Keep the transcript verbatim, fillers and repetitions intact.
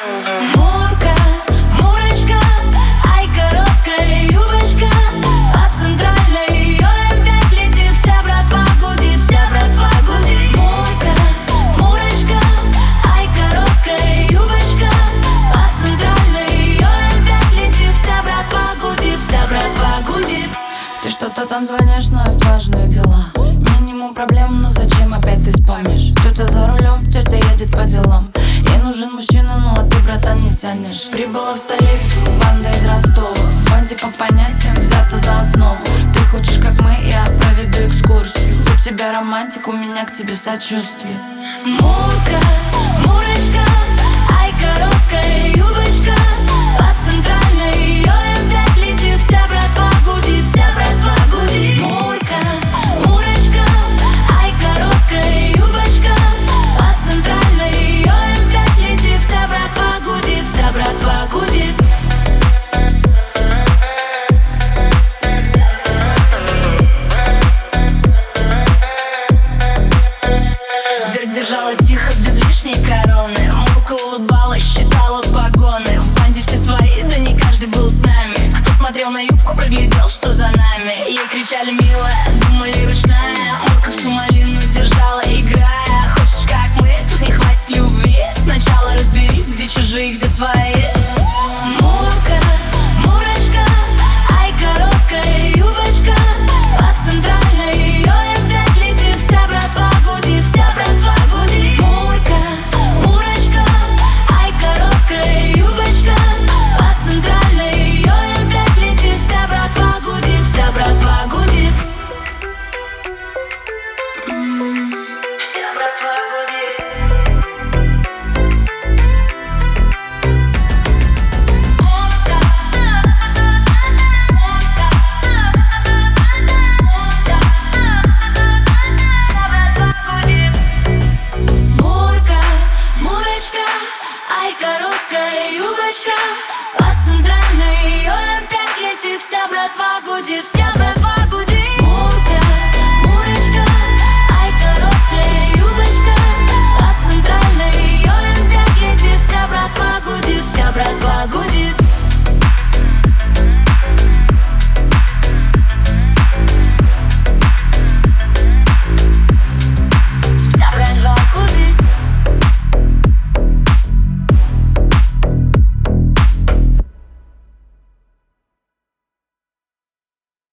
Мурка, Мурочка, ай, короткая юбочка. По центральной ее эм пять летит вся братва гудит, вся братва гудит. Мурка, Мурочка, ай, короткая юбочка. По центральной ее эм пять летит вся братва гудит, вся братва гудит. Ты что-то там звонишь, но есть важные дела. Минимум проблем, но зачем опять ты спамишь? Тетя за рулем, тетя едет по делам. Ей нужен мужчина, ну а ты, братан, не тянешь. Прибыла в столицу, банда из Ростова. В банде по понятиям взята за основу. Ты хочешь, как мы, я проведу экскурсию. У тебя романтик, у меня к тебе сочувствие. Мурка, Мурочка, ай, короткая юбочка. По центральной ее эм пять летит вся братва гудит, вся братва гудит. Мурка, Мурочка, ай, короткая юбочка. По центральной ее эм пять летит вся братва гудит, вся братва гудит. Вверх держала тихо, без лишней короны. Мурка улыбалась, считала погоны. В банде все свои, да не каждый был с нами. Кто смотрел на юбку, проглядел, что за нами. Ей кричали милая, думали ручная. Мурка всю малину держала, играя. Хочешь, как мы, тут не хватит любви. Сначала разберись, где чужие, где свои. Мурка, Мурочка, ай, короткая юбочка. По центральной ее эм пять летит вся братва гудит, вся братва гудит. Мурка, Мурочка, ай, короткая юбочка. По центральной ее эм пять летит вся братва гудит, вся братва гудит. М-м, вся братва гудит. Короткая юбочка, по центральной ее эм пять летит вся братва гудит, вся братва гудит. Мурка, Мурочка, ай, короткая юбочка. По центральной ее эм пять летит вся братва гудит, вся братва гудит.